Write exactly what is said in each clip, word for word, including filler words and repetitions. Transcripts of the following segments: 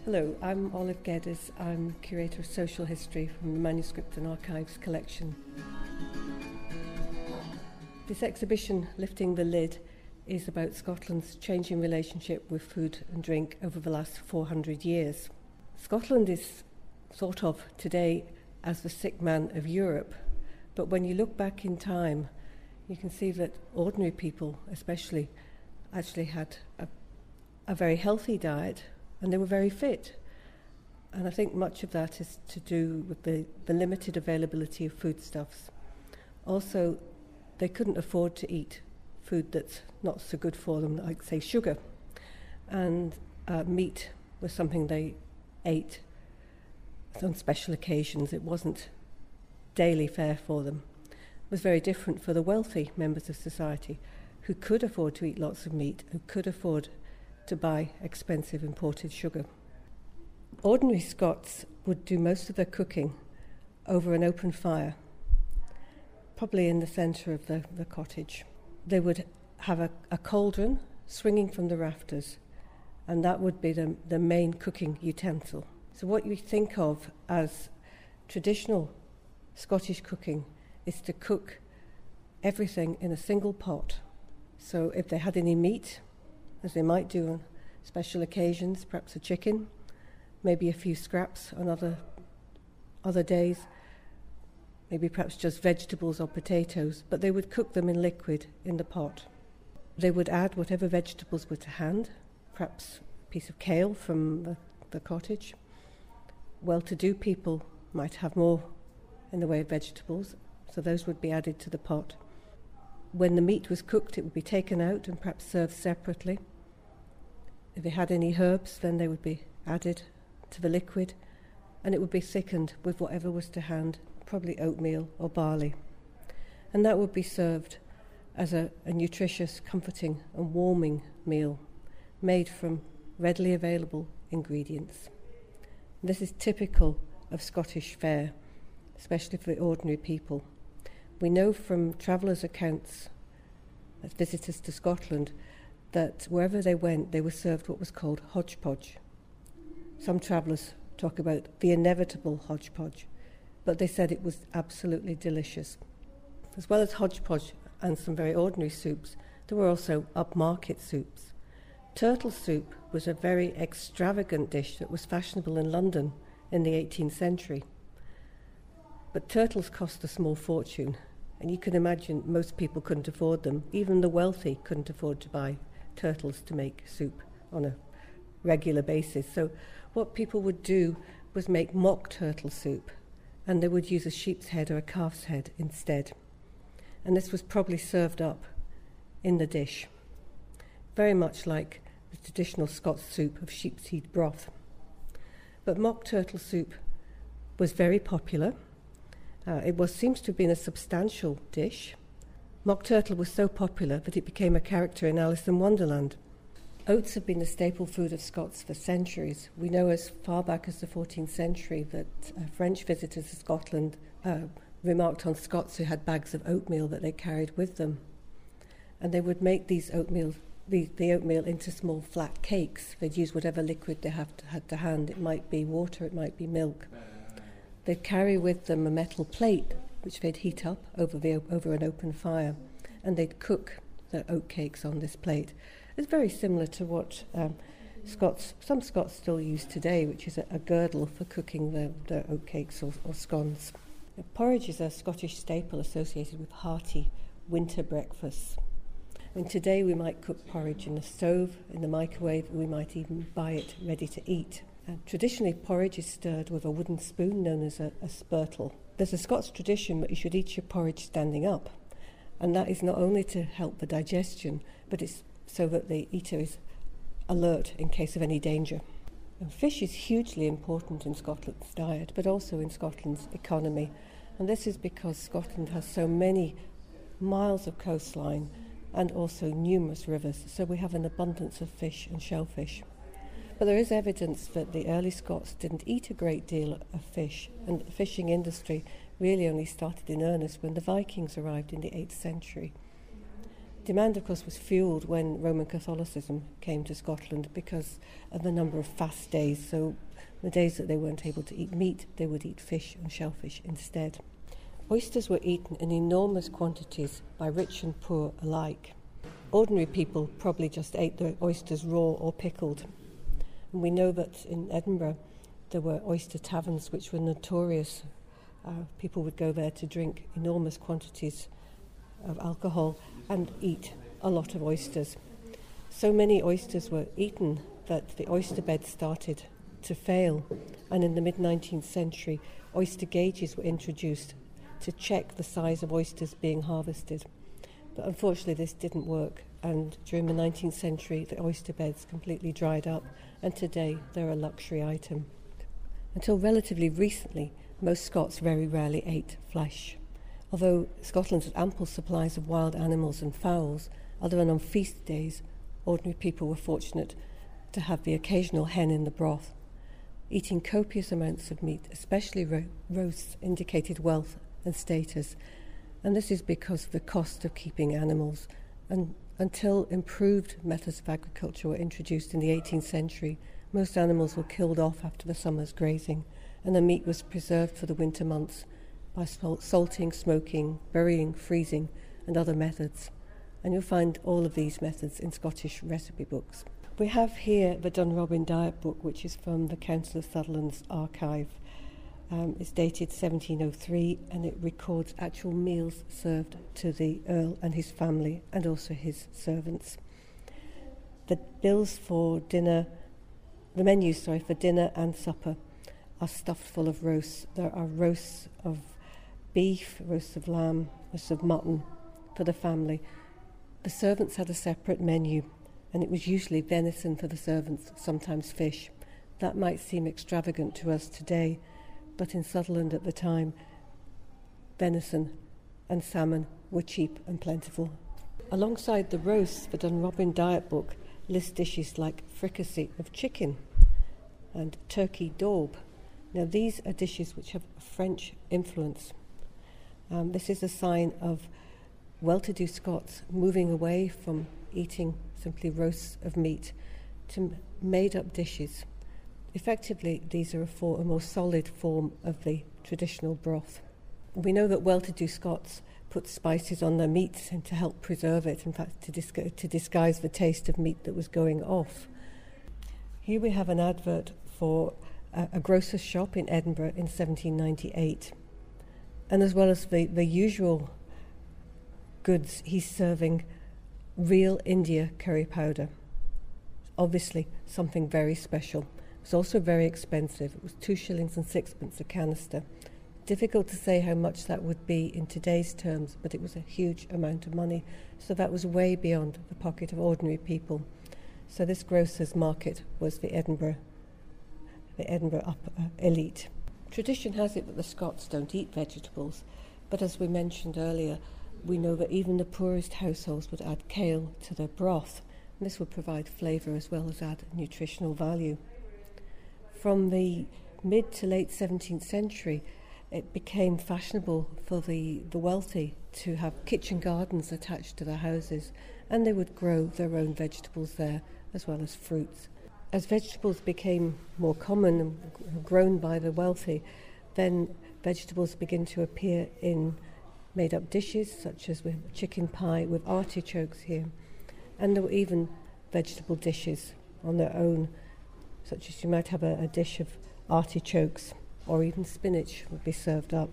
Hello, I'm Olive Geddes. I'm Curator of Social History from the Manuscript and Archives collection. This exhibition, Lifting the Lid, is about Scotland's changing relationship with food and drink over the last four hundred years. Scotland is thought of today as the sick man of Europe, but when you look back in time, you can see that ordinary people, especially, actually had a, a very healthy diet, and they were very fit. And I think much of that is to do with the, the limited availability of foodstuffs. Also, they couldn't afford to eat food that's not so good for them, like, say, sugar. And uh, meat was something they ate on special occasions. It wasn't daily fare for them. It was very different for the wealthy members of society who could afford to eat lots of meat, who could afford to buy expensive imported sugar. Ordinary Scots would do most of their cooking over an open fire, probably in the centre of the, the cottage. They would have a, a cauldron swinging from the rafters, and that would be the, the main cooking utensil. So what you think of as traditional Scottish cooking is to cook everything in a single pot. So if they had any meat, as they might do on special occasions, perhaps a chicken, maybe a few scraps on other other days, maybe perhaps just vegetables or potatoes, but they would cook them in liquid in the pot. They would add whatever vegetables were to hand, perhaps a piece of kale from the, the cottage. Well-to-do people might have more in the way of vegetables, so those would be added to the pot. When the meat was cooked, it would be taken out and perhaps served separately. If they had any herbs, then they would be added to the liquid, and it would be thickened with whatever was to hand, probably oatmeal or barley. And that would be served as a, a nutritious, comforting and warming meal made from readily available ingredients. This is typical of Scottish fare, especially for the ordinary people. We know from travellers' accounts, as visitors to Scotland, that wherever they went, they were served what was called hodgepodge. Some travellers talk about the inevitable hodgepodge, but they said it was absolutely delicious. As well as hodgepodge and some very ordinary soups, there were also upmarket soups. Turtle soup was a very extravagant dish that was fashionable in London in the eighteenth century. But turtles cost a small fortune, and you can imagine most people couldn't afford them. Even the wealthy couldn't afford to buy turtles to make soup on a regular basis. So what people would do was make mock turtle soup, and they would use a sheep's head or a calf's head instead. And this was probably served up in the dish, very much like the traditional Scots soup of sheep's-head broth. But mock turtle soup was very popular. Uh, it was seems to have been a substantial dish. Mock turtle was so popular that it became a character in Alice in Wonderland. Oats have been the staple food of Scots for centuries. We know as far back as the fourteenth century that uh, French visitors to Scotland uh, remarked on Scots who had bags of oatmeal that they carried with them. And they would make these oatmeal, the, the oatmeal into small flat cakes. They'd use whatever liquid they have to, had to hand. It might be water, it might be milk. They'd carry with them a metal plate which they'd heat up over the over an open fire, and they'd cook their oatcakes on this plate. It's very similar to what um, Scots, some Scots still use today, which is a, a girdle for cooking their, their oatcakes or, or scones. Now, porridge is a Scottish staple associated with hearty winter breakfasts. I mean, today we might cook porridge in the stove, in the microwave, and we might even buy it ready to eat. Uh, traditionally, porridge is stirred with a wooden spoon known as a, a spurtle. There's a Scots tradition that you should eat your porridge standing up, and that is not only to help the digestion, but it's so that the eater is alert in case of any danger. And fish is hugely important in Scotland's diet, but also in Scotland's economy, and this is because Scotland has so many miles of coastline and also numerous rivers, so we have an abundance of fish and shellfish. But there is evidence that the early Scots didn't eat a great deal of fish, and the fishing industry really only started in earnest when the Vikings arrived in the eighth century. demand, of course, was fuelled when Roman Catholicism came to Scotland because of the number of fast days. So the days that they weren't able to eat meat, they would eat fish and shellfish instead. Oysters were eaten in enormous quantities by rich and poor alike. Ordinary people probably just ate the oysters raw or pickled. And we know that in Edinburgh there were oyster taverns which were notorious. Uh, people would go there to drink enormous quantities of alcohol and eat a lot of oysters. So many oysters were eaten that the oyster beds started to fail, and in the mid-nineteenth century oyster gauges were introduced to check the size of oysters being harvested. But unfortunately this didn't work, and during the nineteenth century the oyster beds completely dried up, and today they're a luxury item. Until relatively recently, most Scots very rarely ate flesh. Although Scotland had ample supplies of wild animals and fowls, other than on feast days, ordinary people were fortunate to have the occasional hen in the broth. Eating copious amounts of meat, especially ro- roasts, indicated wealth and status, and this is because of the cost of keeping animals. And until improved methods of agriculture were introduced in the eighteenth century, most animals were killed off after the summer's grazing, and the meat was preserved for the winter months by salting, smoking, burying, freezing, and other methods. And you'll find all of these methods in Scottish recipe books. We have here the Dunrobin Diet Book, which is from the Council of Sutherland's archive. Um, it's dated seventeen oh three, and it records actual meals served to the Earl and his family, and also his servants. The bills for dinner, the menus, sorry, for dinner and supper are stuffed full of roasts. There are roasts of beef, roasts of lamb, roasts of mutton for the family. The servants had a separate menu, and it was usually venison for the servants, sometimes fish. That might seem extravagant to us today, but in Sutherland at the time, venison and salmon were cheap and plentiful. Alongside the roasts, the Dunrobin Diet Book lists dishes like fricassee of chicken and turkey daub. Now these are dishes which have a French influence. Um, this is a sign of well-to-do Scots moving away from eating simply roasts of meat to made-up dishes. Effectively, these are a, for, a more solid form of the traditional broth. We know that well-to-do Scots put spices on their meats and to help preserve it, in fact, to, disgu- to disguise the taste of meat that was going off. Here we have an advert for a, a grocer's shop in Edinburgh in seventeen ninety-eight. And as well as the, the usual goods, he's serving real India curry powder. Obviously, something very special. It was also very expensive. It was two shillings and sixpence a canister. Difficult to say how much that would be in today's terms, but it was a huge amount of money. So that was way beyond the pocket of ordinary people. So this grocer's market was the Edinburgh, the Edinburgh upper elite. Tradition has it that the Scots don't eat vegetables, but as we mentioned earlier, we know that even the poorest households would add kale to their broth, and this would provide flavour as well as add nutritional value. From the mid to late seventeenth century, it became fashionable for the, the wealthy to have kitchen gardens attached to their houses, and they would grow their own vegetables there as well as fruits. As vegetables became more common and grown by the wealthy, then vegetables begin to appear in made-up dishes, such as with chicken pie with artichokes here. And there were even vegetable dishes on their own, such as you might have a, a dish of artichokes, or even spinach would be served up.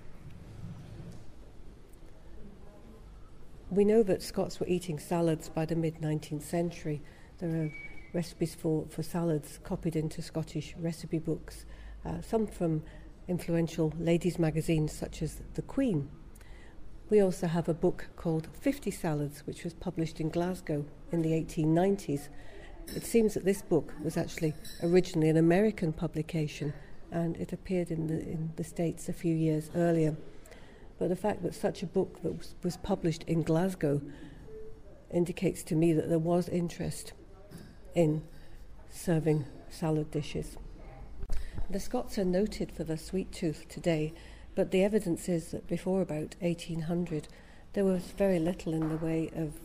We know that Scots were eating salads by the mid-nineteenth century. There are recipes for, for salads copied into Scottish recipe books, uh, some from influential ladies' magazines such as The Queen. We also have a book called fifty Salads, which was published in Glasgow in the eighteen nineties. It seems that this book was actually originally an American publication, and it appeared in the, in the States a few years earlier. But the fact that such a book that was, was published in Glasgow indicates to me that there was interest in serving salad dishes. The Scots are noted for their sweet tooth today, but the evidence is that before about eighteen hundred there was very little in the way of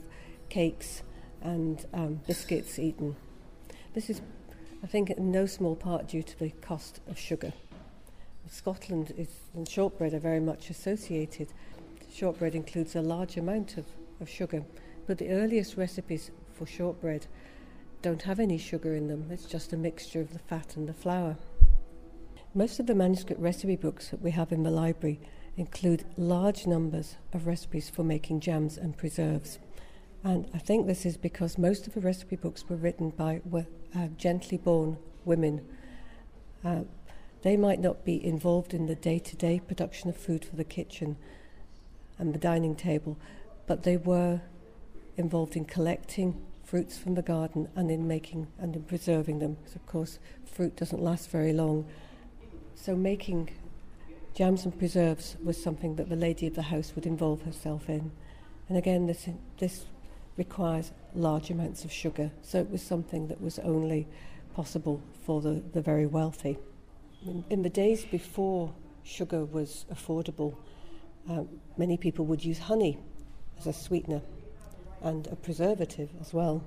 cakes and um, biscuits eaten. This is, I think, in no small part due to the cost of sugar. Scotland is, and shortbread are very much associated. Shortbread includes a large amount of, of sugar, but the earliest recipes for shortbread don't have any sugar in them. It's just a mixture of the fat and the flour. Most of the manuscript recipe books that we have in the library include large numbers of recipes for making jams and preserves. And I think this is because most of the recipe books were written by uh, gently born women. Uh, they might not be involved in the day-to-day production of food for the kitchen and the dining table, but they were involved in collecting fruits from the garden and in making and in preserving them. Because of course, fruit doesn't last very long. So making jams and preserves was something that the lady of the house would involve herself in. And again, this this requires large amounts of sugar, so it was something that was only possible for the, the very wealthy. In, in the days before sugar was affordable, um, many people would use honey as a sweetener and a preservative as well.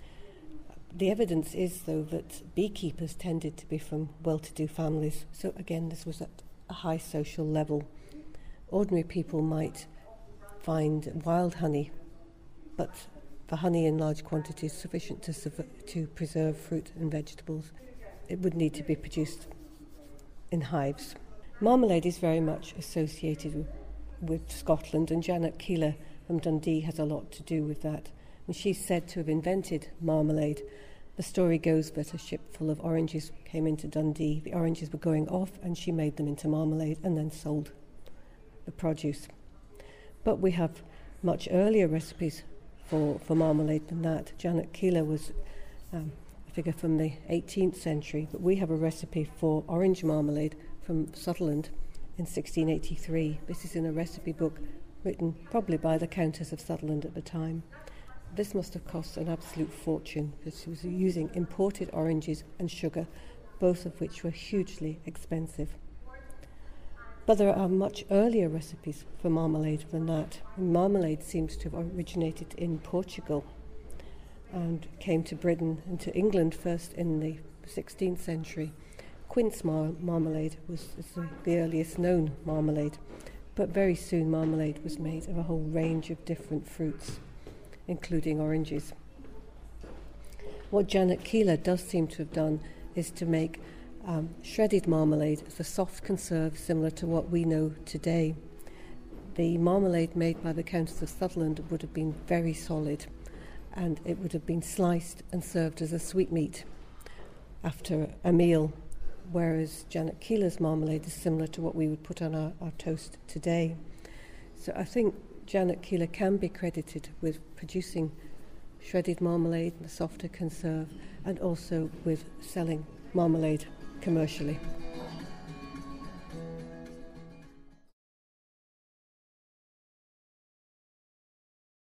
The evidence is, though, that beekeepers tended to be from well-to-do families, so again this was at a high social level. Ordinary people might find wild honey, but for honey in large quantities sufficient to, to preserve fruit and vegetables, it would need to be produced in hives. Marmalade is very much associated with, with Scotland, and Janet Keeler from Dundee has a lot to do with that. And she's said to have invented marmalade. The story goes that a ship full of oranges came into Dundee. The oranges were going off and she made them into marmalade and then sold the produce. But we have much earlier recipes for, for marmalade than that. Janet Keeler was um, a figure from the eighteenth century, but we have a recipe for orange marmalade from Sutherland in sixteen eighty-three. This is in a recipe book written probably by the Countess of Sutherland at the time. This must have cost an absolute fortune because she was using imported oranges and sugar, both of which were hugely expensive. But there are much earlier recipes for marmalade than that. And marmalade seems to have originated in Portugal and came to Britain and to England first in the sixteenth century. Quince mar- marmalade was the, the earliest known marmalade, but very soon marmalade was made of a whole range of different fruits, including oranges. What Janet Keeler does seem to have done is to make um, shredded marmalade as a soft conserve similar to what we know today. The marmalade made by the Countess of Sutherland would have been very solid, and it would have been sliced and served as a sweetmeat after a meal, whereas Janet Keeler's marmalade is similar to what we would put on our, our toast today. So I think Janet Keeler can be credited with producing shredded marmalade, the softer conserve, and also with selling marmalade commercially.